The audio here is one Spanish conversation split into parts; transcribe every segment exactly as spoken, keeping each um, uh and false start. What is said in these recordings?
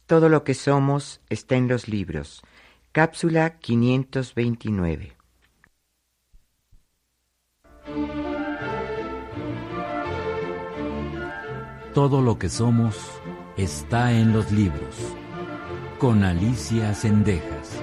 Todo lo que somos está en los libros. Cápsula quinientos veintinueve. Todo lo que somos está en los libros. Con Alicia Zendejas.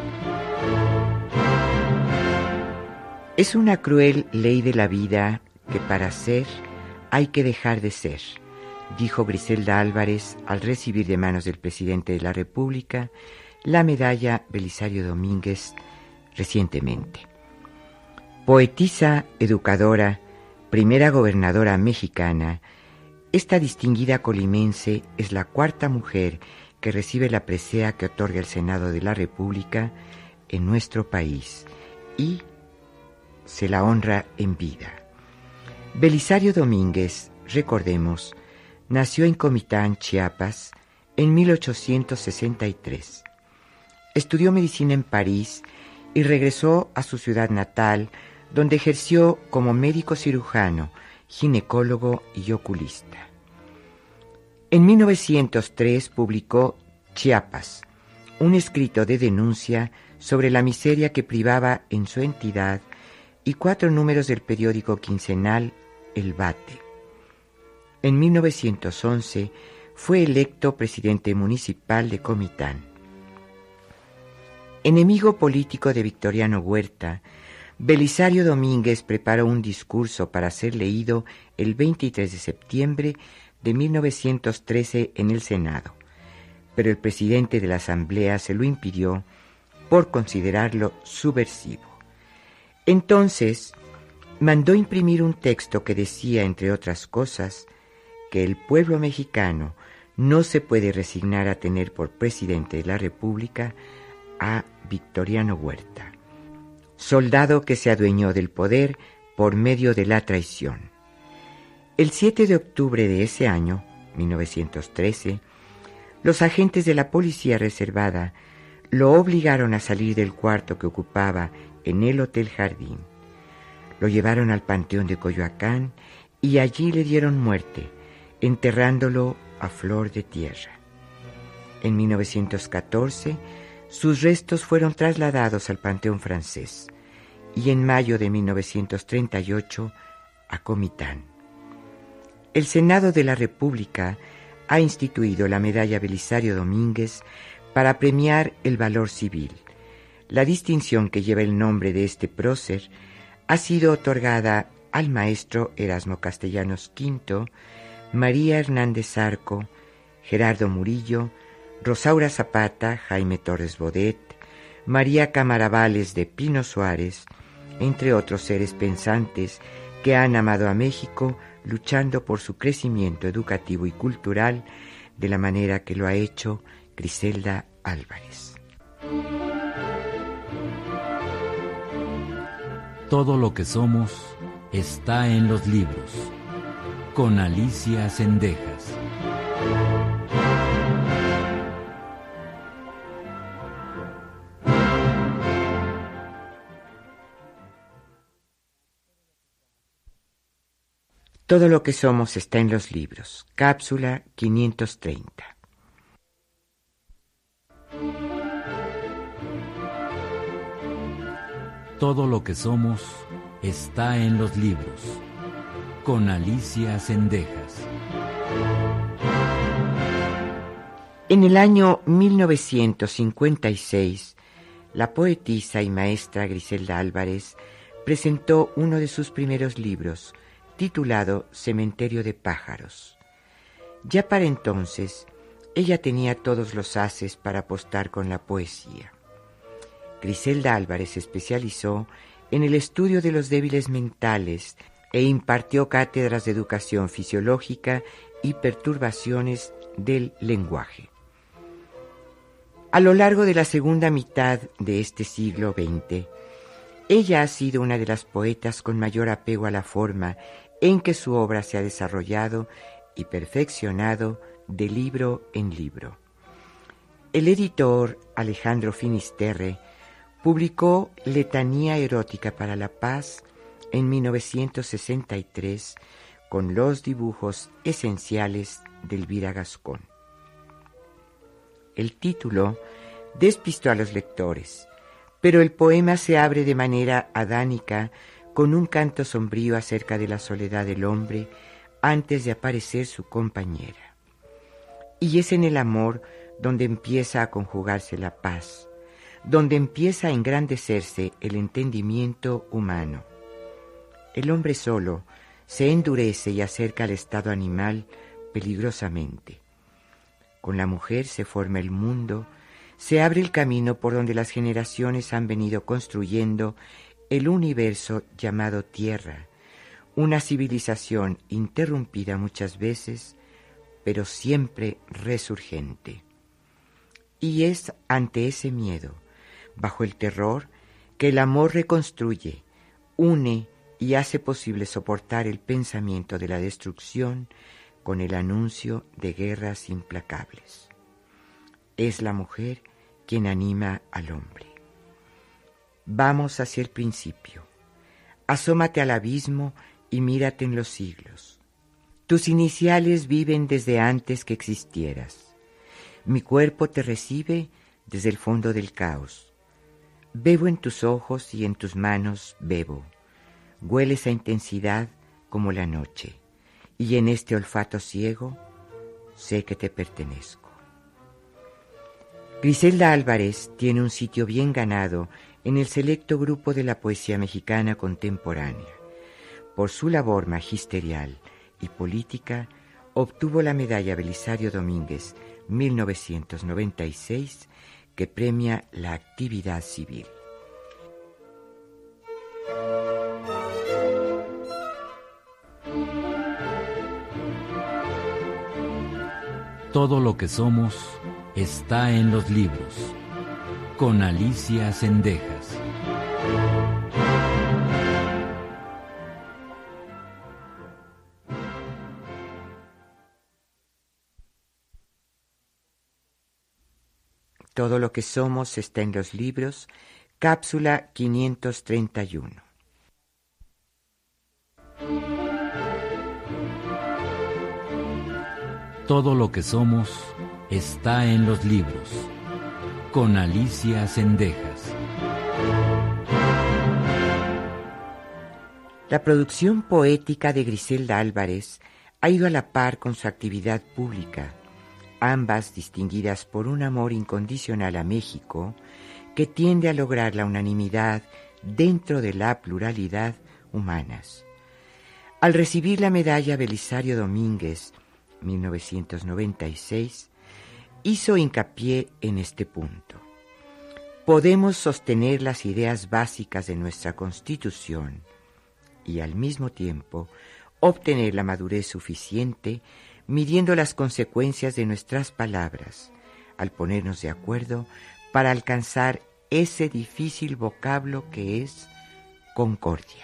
Es una cruel ley de la vida que para ser hay que dejar de ser, dijo Griselda Álvarez al recibir de manos del presidente de la República la medalla Belisario Domínguez recientemente. Poetisa, educadora, primera gobernadora mexicana, esta distinguida colimense es la cuarta mujer que recibe la presea que otorga el Senado de la República en nuestro país y se la honra en vida. Belisario Domínguez, recordemos, nació en Comitán, Chiapas, en mil ochocientos sesenta y tres. Estudió medicina en París y regresó a su ciudad natal, donde ejerció como médico cirujano, ginecólogo y oculista. En mil novecientos tres publicó Chiapas, un escrito de denuncia sobre la miseria que privaba en su entidad, y cuatro números del periódico quincenal El Bate. En mil novecientos once fue electo presidente municipal de Comitán. Enemigo político de Victoriano Huerta, Belisario Domínguez preparó un discurso para ser leído el veintitrés de septiembre de mil novecientos trece en el Senado, pero el presidente de la Asamblea se lo impidió por considerarlo subversivo. Entonces, mandó imprimir un texto que decía, entre otras cosas, que el pueblo mexicano no se puede resignar a tener por presidente de la República a Victoriano Huerta, soldado que se adueñó del poder por medio de la traición. El siete de octubre de ese año, mil novecientos trece, los agentes de la policía reservada lo obligaron a salir del cuarto que ocupaba en el Hotel Jardín. Lo llevaron al Panteón de Coyoacán y allí le dieron muerte, enterrándolo a flor de tierra. En mil novecientos catorce, sus restos fueron trasladados al Panteón Francés y en mayo de mil novecientos treinta y ocho a Comitán. El Senado de la República ha instituido la medalla Belisario Domínguez para premiar el valor civil. La distinción que lleva el nombre de este prócer ha sido otorgada al maestro Erasmo Castellanos Quinto, María Hernández Arco, Gerardo Murillo, Rosaura Zapata, Jaime Torres Bodet, María Camaravales de Pino Suárez, entre otros seres pensantes que han amado a México luchando por su crecimiento educativo y cultural de la manera que lo ha hecho Griselda Álvarez. Todo lo que somos está en los libros. Con Alicia Zendejas. Todo lo que somos está en los libros. Cápsula quinientos treinta. Todo lo que somos está en los libros. Con Alicia Zendejas. En el año mil novecientos cincuenta y seis, la poetisa y maestra Griselda Álvarez presentó uno de sus primeros libros, titulado Cementerio de pájaros. Ya para entonces, ella tenía todos los ases para apostar con la poesía. Griselda Álvarez se especializó en el estudio de los débiles mentales e impartió cátedras de educación fisiológica y perturbaciones del lenguaje. A lo largo de la segunda mitad de este siglo veinte, ella ha sido una de las poetas con mayor apego a la forma en que su obra se ha desarrollado y perfeccionado de libro en libro. El editor Alejandro Finisterre publicó Letanía erótica para la paz en mil novecientos sesenta y tres con los dibujos esenciales de Elvira Gascón. El título despistó a los lectores, pero el poema se abre de manera adánica con un canto sombrío acerca de la soledad del hombre antes de aparecer su compañera. Y es en el amor donde empieza a conjugarse la paz, donde empieza a engrandecerse el entendimiento humano. El hombre solo se endurece y acerca al estado animal peligrosamente. Con la mujer se forma el mundo, se abre el camino por donde las generaciones han venido construyendo el universo llamado Tierra, una civilización interrumpida muchas veces, pero siempre resurgente. Y es ante ese miedo, bajo el terror, que el amor reconstruye, une y hace posible soportar el pensamiento de la destrucción con el anuncio de guerras implacables. Es la mujer quien anima al hombre. Vamos hacia el principio. Asómate al abismo y mírate en los siglos. Tus iniciales viven desde antes que existieras. Mi cuerpo te recibe desde el fondo del caos. Bebo en tus ojos y en tus manos bebo. Hueles a intensidad como la noche, y en este olfato ciego sé que te pertenezco. Griselda Álvarez tiene un sitio bien ganado en el selecto grupo de la poesía mexicana contemporánea. Por su labor magisterial y política, obtuvo la medalla Belisario Domínguez mil novecientos noventa y seis, que premia la actividad civil. Todo lo que somos está en los libros, con Alicia Zendejas. Todo lo que somos está en los libros, cápsula quinientos treinta y uno. Todo lo que somos está en los libros, con Alicia Zendejas. La producción poética de Griselda Álvarez ha ido a la par con su actividad pública, ambas distinguidas por un amor incondicional a México que tiende a lograr la unanimidad dentro de la pluralidad humanas. Al recibir la medalla Belisario Domínguez mil novecientos noventa y seis, hizo hincapié en este punto. Podemos sostener las ideas básicas de nuestra Constitución y al mismo tiempo obtener la madurez suficiente midiendo las consecuencias de nuestras palabras al ponernos de acuerdo para alcanzar ese difícil vocablo que es concordia.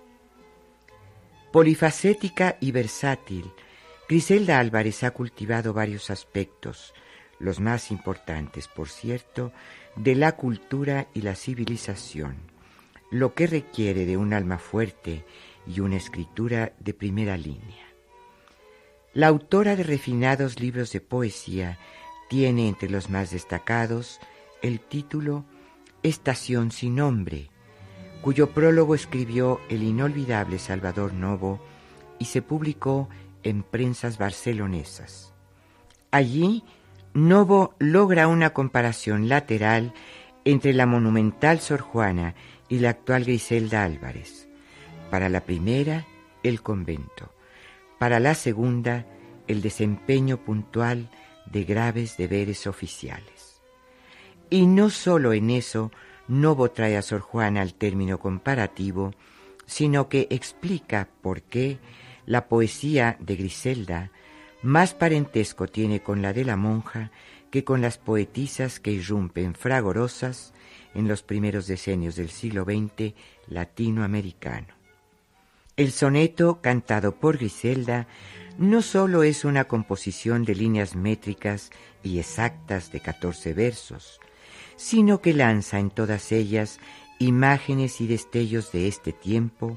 Polifacética y versátil, Griselda Álvarez ha cultivado varios aspectos, los más importantes, por cierto, de la cultura y la civilización, lo que requiere de un alma fuerte y una escritura de primera línea. La autora de refinados libros de poesía tiene entre los más destacados el título Estación sin nombre, cuyo prólogo escribió el inolvidable Salvador Novo y se publicó en prensas barcelonesas. Allí, Novo logra una comparación lateral entre la monumental Sor Juana y la actual Griselda Álvarez. Para la primera, el convento. Para la segunda, el desempeño puntual de graves deberes oficiales. Y no solo en eso, Novo trae a Sor Juana al término comparativo, sino que explica por qué la poesía de Griselda más parentesco tiene con la de la monja que con las poetisas que irrumpen fragorosas en los primeros decenios del siglo veinte latinoamericano. El soneto cantado por Griselda no solo es una composición de líneas métricas y exactas de catorce versos, sino que lanza en todas ellas imágenes y destellos de este tiempo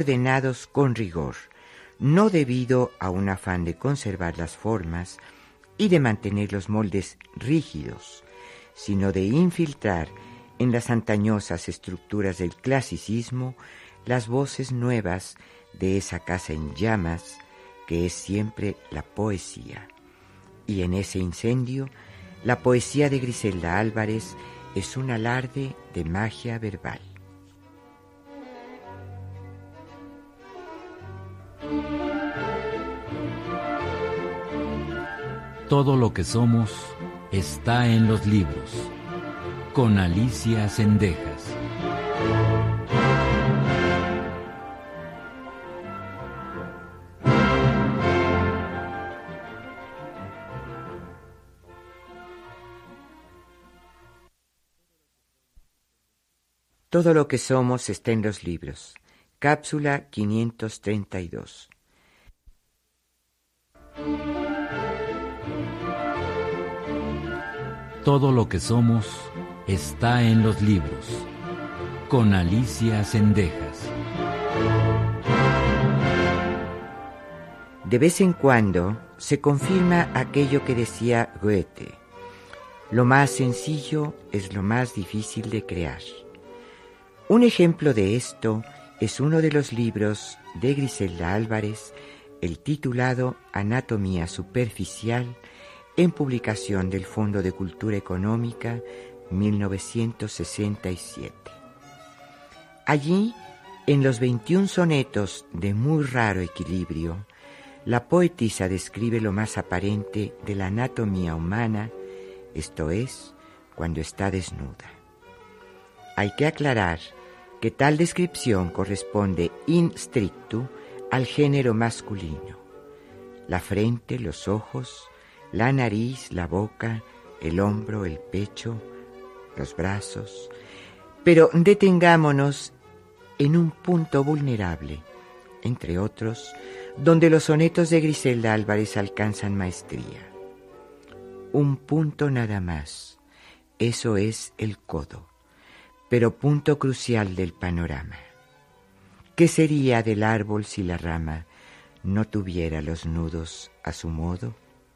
ordenados con rigor, no debido a un afán de conservar las formas y de mantener los moldes rígidos, sino de infiltrar en las antañosas estructuras del clasicismo las voces nuevas de esa casa en llamas que es siempre la poesía. Y en ese incendio, la poesía de Griselda Álvarez es un alarde de magia verbal. Todo lo que somos está en los libros, con Alicia Zendejas. Todo lo que somos está en los libros. Cápsula quinientos treinta y dos. Todo lo que somos está en los libros, con Alicia Zendejas. De vez en cuando se confirma aquello que decía Goethe: lo más sencillo es lo más difícil de crear. Un ejemplo de esto es uno de los libros de Griselda Álvarez, el titulado Anatomía Superficial, en publicación del Fondo de Cultura Económica, mil novecientos sesenta y siete. Allí, en los veintiún sonetos de muy raro equilibrio, la poetisa describe lo más aparente de la anatomía humana, esto es, cuando está desnuda. Hay que aclarar que tal descripción corresponde in stricto al género masculino. La frente, los ojos, la nariz, la boca, el hombro, el pecho, los brazos. Pero detengámonos en un punto vulnerable, entre otros, donde los sonetos de Griselda Álvarez alcanzan maestría. Un punto nada más, eso es el codo, pero punto crucial del panorama. ¿Qué sería del árbol si la rama no tuviera los nudos a su modo?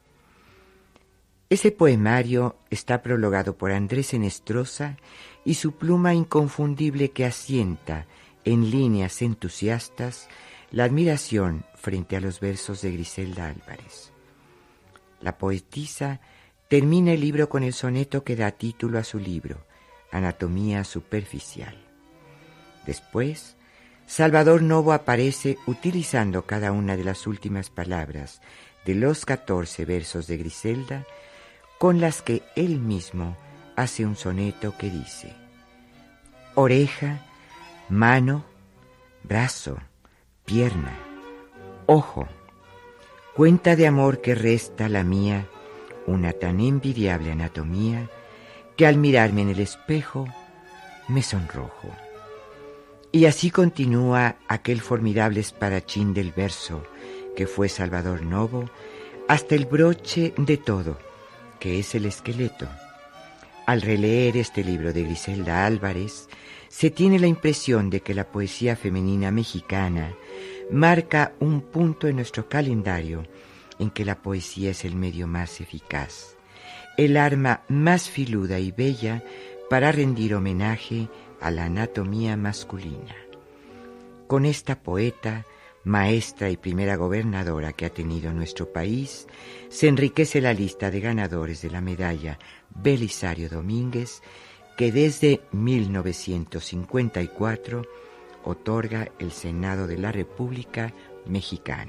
Ese poemario está prologado por Andrés Enestrosa y su pluma inconfundible que asienta en líneas entusiastas la admiración frente a los versos de Griselda Álvarez. La poetisa termina el libro con el soneto que da título a su libro, Anatomía Superficial. Después, Salvador Novo aparece utilizando cada una de las últimas palabras de los catorce versos de Griselda, con las que él mismo hace un soneto que dice: oreja, mano, brazo, pierna, ojo, cuenta de amor que resta la mía una tan envidiable anatomía que al mirarme en el espejo me sonrojo. Y así continúa aquel formidable espadachín del verso que fue Salvador Novo hasta el broche de todo, que es el esqueleto. Al releer este libro de Griselda Álvarez, se tiene la impresión de que la poesía femenina mexicana marca un punto en nuestro calendario en que la poesía es el medio más eficaz, el arma más filuda y bella para rendir homenaje a la anatomía masculina. Con esta poeta, maestra y primera gobernadora que ha tenido nuestro país, se enriquece la lista de ganadores de la medalla Belisario Domínguez, que desde mil novecientos cincuenta y cuatro otorga el Senado de la República Mexicana.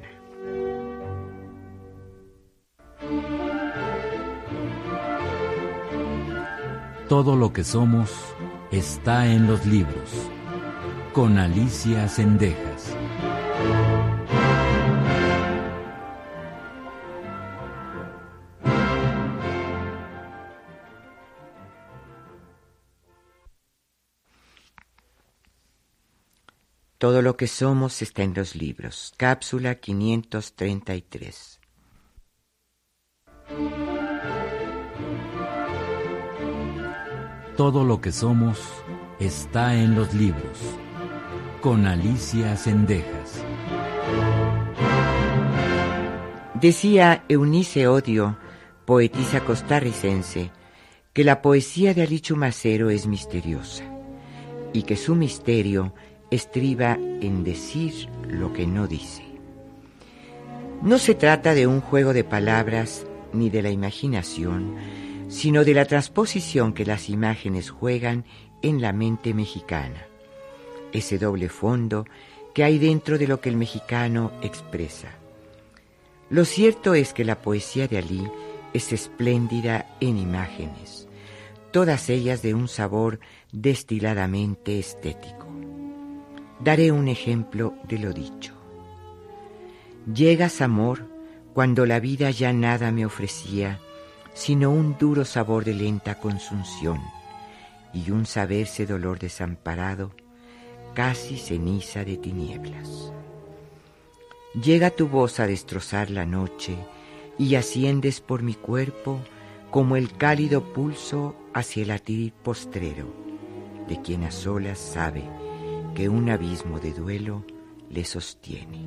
Todo lo que somos está en los libros, con Alicia Zendejas. Todo lo que somos está en los libros. Cápsula quinientos treinta y tres. Todo lo que somos está en los libros, con Alicia Zendejas. Decía Eunice Odio, poetisa costarricense, que la poesía de Ali Chumacero es misteriosa y que su misterio estriba en decir lo que no dice. No se trata de un juego de palabras ni de la imaginación, sino de la transposición que las imágenes juegan en la mente mexicana, ese doble fondo que hay dentro de lo que el mexicano expresa. Lo cierto es que la poesía de Ali es espléndida en imágenes, todas ellas de un sabor destiladamente estético. Daré un ejemplo de lo dicho. Llegas, amor, cuando la vida ya nada me ofrecía, sino un duro sabor de lenta consunción y un saberse dolor desamparado, casi ceniza de tinieblas. Llega tu voz a destrozar la noche y asciendes por mi cuerpo como el cálido pulso hacia el latir postrero de quien a solas sabe que un abismo de duelo le sostiene.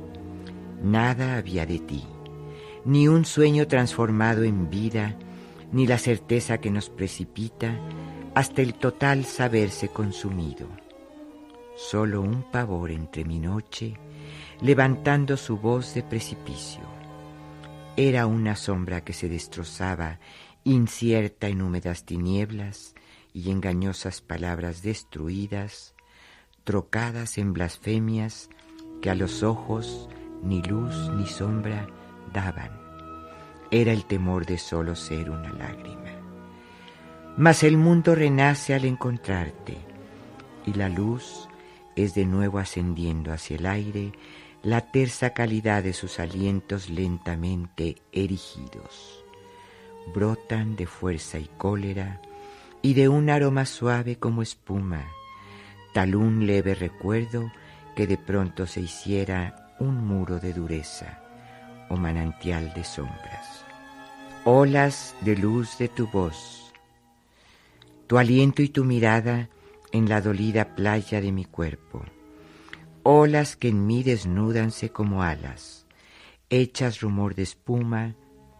Nada había de ti, ni un sueño transformado en vida, ni la certeza que nos precipita hasta el total saberse consumido. Solo un pavor entre mi noche, levantando su voz de precipicio. Era una sombra que se destrozaba, incierta en húmedas tinieblas y engañosas palabras destruidas, trocadas en blasfemias que a los ojos ni luz ni sombra daban. Era el temor de solo ser una lágrima. Mas el mundo renace al encontrarte, y la luz es de nuevo ascendiendo hacia el aire la tersa calidad de sus alientos lentamente erigidos. Brotan de fuerza y cólera y de un aroma suave como espuma, tal un leve recuerdo que de pronto se hiciera un muro de dureza o manantial de sombras. Olas de luz de tu voz, tu aliento y tu mirada en la dolida playa de mi cuerpo, olas que en mí desnúdanse como alas, hechas rumor de espuma,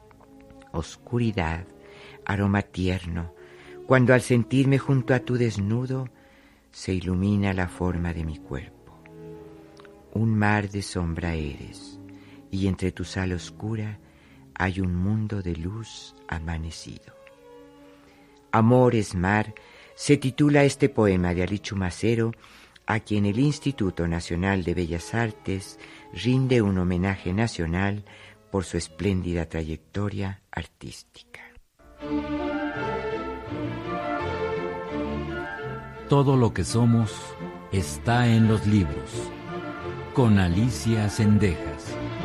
oscuridad, aroma tierno, cuando al sentirme junto a tu desnudo se ilumina la forma de mi cuerpo. Un mar de sombra eres, y entre tu sal oscura hay un mundo de luz amanecido. Amor es mar, se titula este poema de Ali Chumacero, a quien el Instituto Nacional de Bellas Artes rinde un homenaje nacional por su espléndida trayectoria artística. Todo lo que somos está en los libros, con Alicia Zendejas.